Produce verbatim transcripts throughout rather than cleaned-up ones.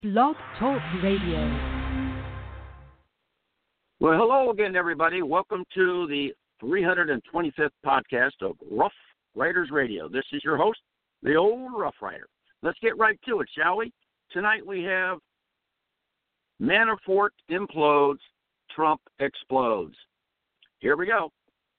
Blog Talk Radio. Well, hello again, everybody. Welcome to the three hundred twenty-fifth podcast of Rough Riders Radio. This is your host, the old Rough Rider. Let's get right to it, shall we? Tonight we have Manafort implodes, Trump explodes. Here we go.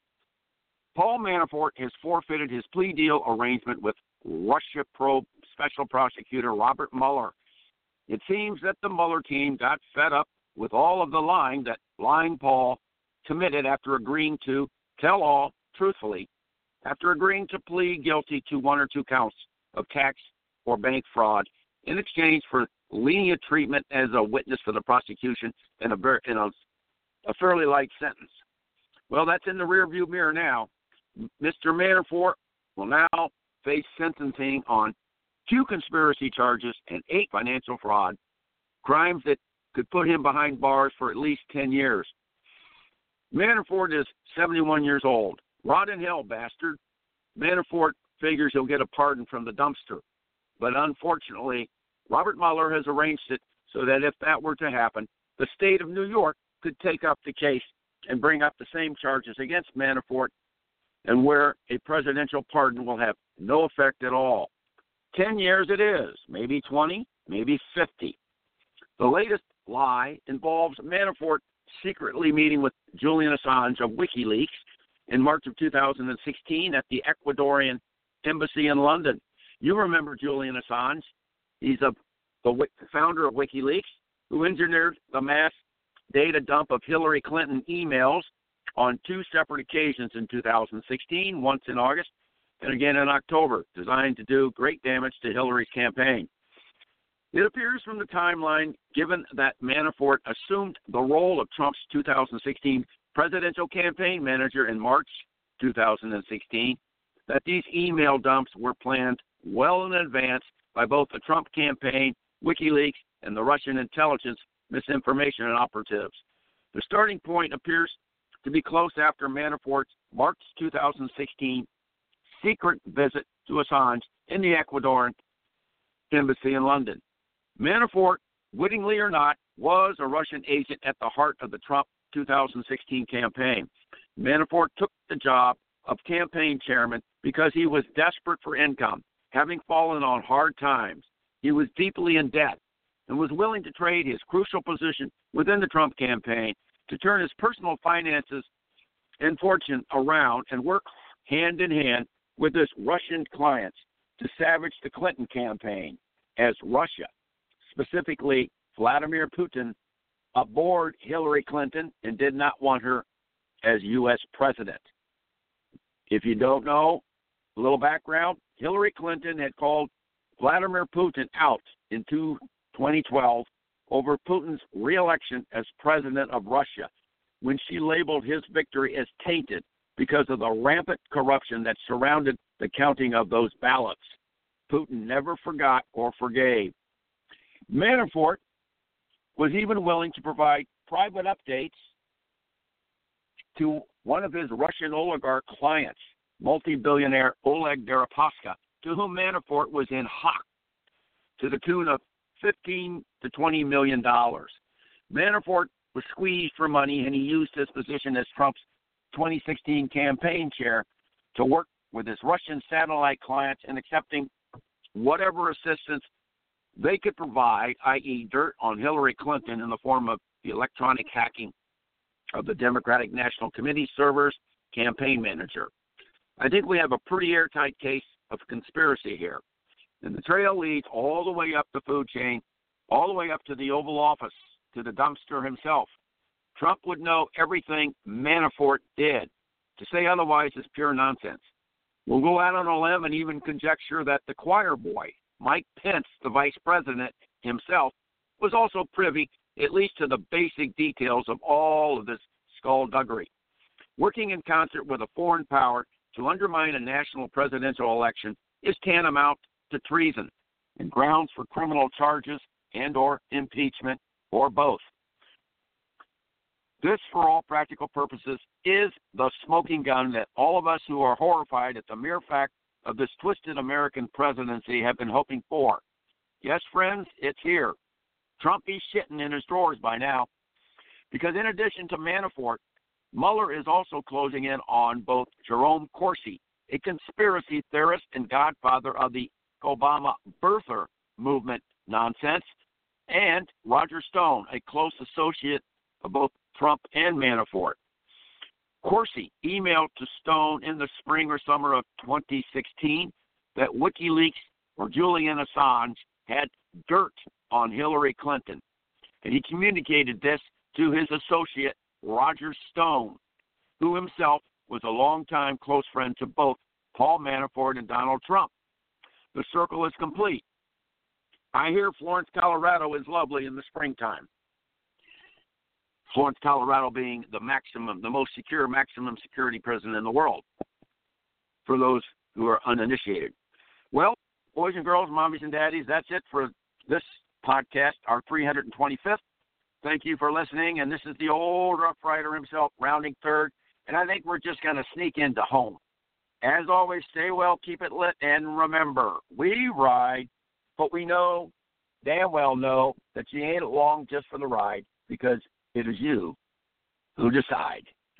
Paul Manafort has forfeited his plea deal arrangement with Russia probe Special Prosecutor Robert Mueller. It seems that the Mueller team got fed up with all of the lying that lying Paul committed after agreeing to tell all truthfully, after agreeing to plead guilty to one or two counts of tax or bank fraud in exchange for lenient treatment as a witness for the prosecution in a, in a, a fairly light sentence. Well, that's in the rearview mirror now. Mister Manafort will now face sentencing on two conspiracy charges and eight financial fraud, crimes that could put him behind bars for at least ten years. Manafort is seventy-one years old. Rot in hell, bastard. Manafort figures he'll get a pardon from the dumpster. But unfortunately, Robert Mueller has arranged it so that if that were to happen, the state of New York could take up the case and bring up the same charges against Manafort, and where a presidential pardon will have no effect at all. Ten years it is, maybe twenty, maybe fifty. The latest lie involves Manafort secretly meeting with Julian Assange of WikiLeaks in March of two thousand sixteen at the Ecuadorian embassy in London. You remember Julian Assange. He's a, the founder of WikiLeaks, who engineered the mass data dump of Hillary Clinton emails on two separate occasions in two thousand sixteen, once in August and again in October, designed to do great damage to Hillary's campaign. It appears from the timeline, given that Manafort assumed the role of Trump's two thousand sixteen presidential campaign manager in March two thousand sixteen, that these email dumps were planned well in advance by both the Trump campaign, WikiLeaks, and the Russian intelligence misinformation and operatives. The starting point appears to be close after Manafort's March two thousand sixteen secret visit to Assange in the Ecuadorian embassy in London. Manafort, wittingly or not, was a Russian agent at the heart of the Trump two thousand sixteen campaign. Manafort took the job of campaign chairman because he was desperate for income, having fallen on hard times. He was deeply in debt and was willing to trade his crucial position within the Trump campaign to turn his personal finances and fortune around and work hand in hand with his Russian clients to savage the Clinton campaign as Russia, specifically Vladimir Putin, abhorred Hillary Clinton and did not want her as U S president. If you don't know, a little background, Hillary Clinton had called Vladimir Putin out in twenty twelve over Putin's re-election as president of Russia, when she labeled his victory as tainted because of the rampant corruption that surrounded the counting of those ballots. Putin never forgot or forgave. Manafort was even willing to provide private updates to one of his Russian oligarch clients, multi-billionaire Oleg Deripaska, to whom Manafort was in hock to the tune of fifteen to twenty million dollars. Manafort was squeezed for money, and he used his position as Trump's twenty sixteen campaign chair to work with his Russian satellite clients in accepting whatever assistance they could provide, that is dirt on Hillary Clinton in the form of the electronic hacking of the Democratic National Committee server's campaign manager. I think we have a pretty airtight case of conspiracy here. And the trail leads all the way up the food chain, all the way up to the Oval Office, to the dumpster himself. Trump would know everything Manafort did. To say otherwise is pure nonsense. We'll go out on a limb and even conjecture that the choir boy, Mike Pence, the vice president himself, was also privy at least to the basic details of all of this skullduggery. Working in concert with a foreign power to undermine a national presidential election is tantamount to treason and grounds for criminal charges and or impeachment or both. This, for all practical purposes, is the smoking gun that all of us who are horrified at the mere fact of this twisted American presidency have been hoping for. Yes, friends, it's here. Trump be shitting in his drawers by now. Because in addition to Manafort, Mueller is also closing in on both Jerome Corsi, a conspiracy theorist and godfather of the Obama birther movement nonsense, and Roger Stone, a close associate of both Trump and Manafort. Corsi emailed to Stone in the spring or summer of twenty sixteen that WikiLeaks or Julian Assange had dirt on Hillary Clinton, and he communicated this to his associate Roger Stone, who himself was a longtime close friend to both Paul Manafort and Donald Trump. The circle is complete. I hear Florence, Colorado is lovely in the springtime. Florence, Colorado being the maximum, the most secure, maximum security prison in the world, for those who are uninitiated. Well, boys and girls, mommies and daddies, that's it for this podcast, our three hundred twenty-fifth. Thank you for listening, and this is the old Rough Rider himself, rounding third, and I think we're just going to sneak into home. As always, stay well, keep it lit, and remember, we ride, but we know, damn well know, that you ain't along just for the ride, because it is you who decide.